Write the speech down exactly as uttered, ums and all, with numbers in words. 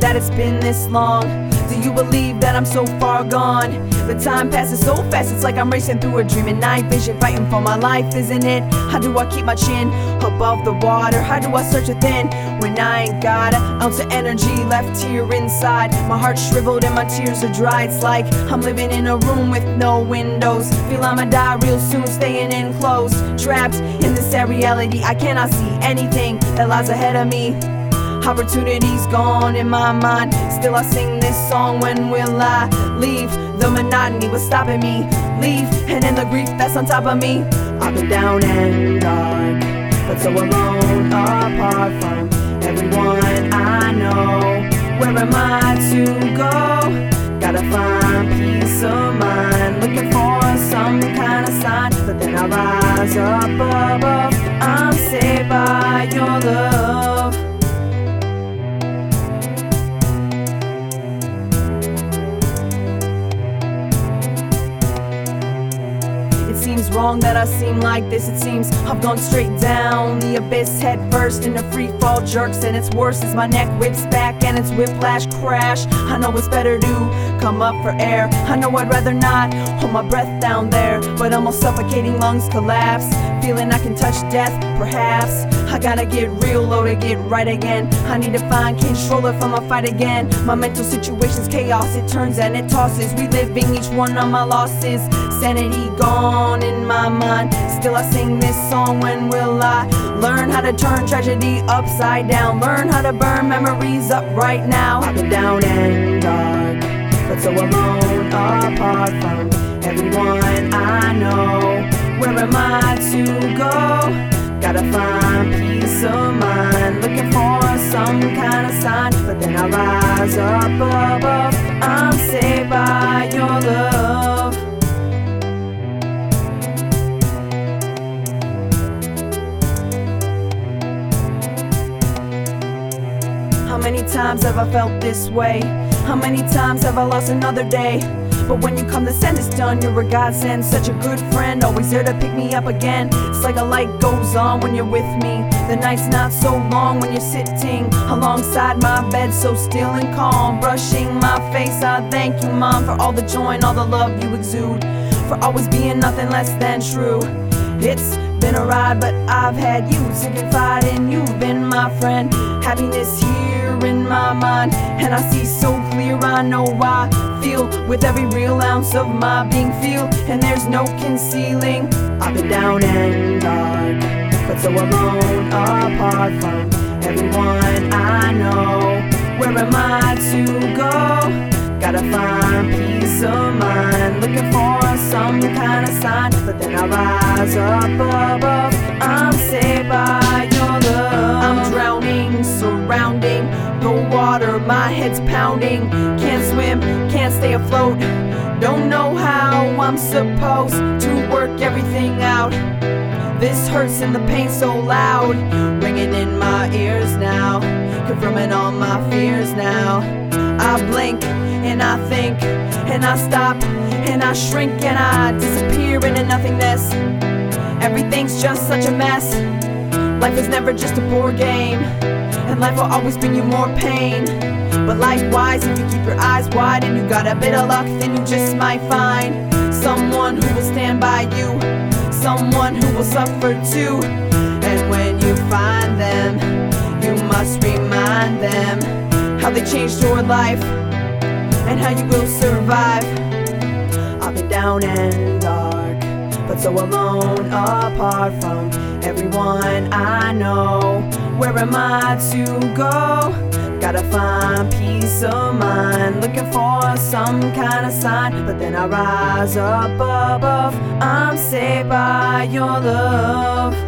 that it's been this long? Do you believe that I'm so far gone? The time passes so fast, it's like I'm racing through a dream and night vision, fighting for my life, isn't it? How do I keep my chin above the water? How do I search within when I ain't got an ounce of energy left here inside? My heart's shriveled and my tears are dry. It's like I'm living in a room with no windows. Feel I'ma die real soon, staying enclosed, trapped in this sad reality. I cannot see anything that lies ahead of me. Opportunity's gone in my mind. Still I sing this song, when will I leave? The monotony was stopping me. Leave, and in the grief that's on top of me. I've been down and dark, but so alone, apart from everyone I know. Where am I to go? Gotta find peace of mind, looking for some kind of sign. But then I rise up above, I'm saved by your love. It seems wrong that I seem like this. It seems I've gone straight down the abyss, head first into free fall jerks. And it's worse as my neck whips back and it's whiplash crash. I know it's better to come up for air. I know I'd rather not hold my breath down there, but almost suffocating lungs collapse, feeling I can touch death perhaps. I gotta get real low to get right again. I need to find control if I'ma fight again. My mental situation's chaos, it turns and it tosses, reliving each one of my losses. Sanity gone in my mind. Still I sing this song, when will I learn how to turn tragedy upside down? Learn how to burn memories up right now. I've been down and dark, but so alone, apart from everyone I know. Where am I to go? Gotta find peace of mind, looking for some kind of sign. But then I rise up above, I'm saved by your love. How many times have I felt this way? How many times have I lost another day? But when you come to send it's done, you're a godsend, such a good friend, always there to pick me up again. It's like a light goes on when you're with me. The night's not so long when you're sitting alongside my bed, so still and calm, brushing my face. I thank you, Mom, for all the joy and all the love you exude, for always being nothing less than true. It's been a ride, but I've had you to confide in. You've been my friend. Happiness here in my mind, and I see so clear. I know I feel with every real ounce of my being. Feel, and there's no concealing. I've been down and dark, but so alone, apart from everyone I know. Where am I to go? Gotta find peace of mind, looking for some kind of sign. But then I rise up above, I'm saved by your love. I'm drowning, surrounding the water, my head's pounding. Can't swim, can't stay afloat, don't know how I'm supposed to work everything out. This hurts and the pain's so loud, ringing in my ears now, confirming all my fears now. I blink and I think and I stop and I shrink and I disappear into nothingness. Everything's just such a mess. Life is never just a board game, and life will always bring you more pain. But life-wise, if you keep your eyes wide and you got a bit of luck, then you just might find someone who will stand by you, someone who will suffer too. And when you find them, you must remind them how they changed your life and how you will survive. I've been down and dark, but so alone, apart from everyone I know. Where am I to go? Gotta find peace of mind, looking for some kind of sign. But then I rise up above, I'm saved by your love.